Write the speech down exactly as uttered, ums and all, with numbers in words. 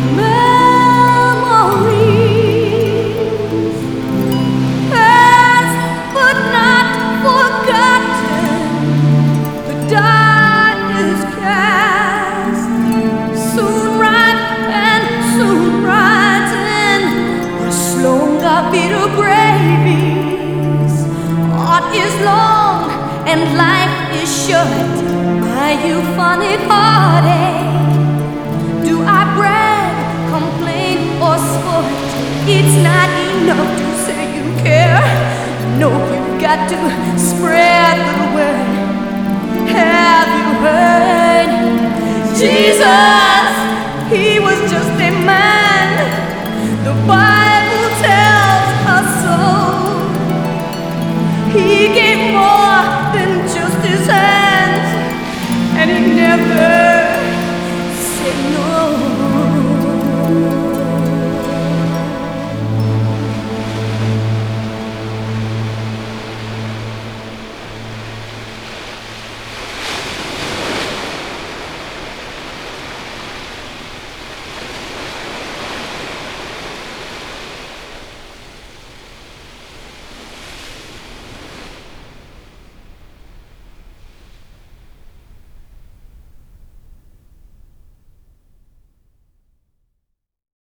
memories, past but not forgotten. The die is cast, soon right and soon rising. We're slow bitter gravies. Art is long and life is short. My euphonic heartache. Do I brag, complain, or sport? It's not enough to say you care. No, you've got to spread the word. Have you heard? Jesus, he was just a man.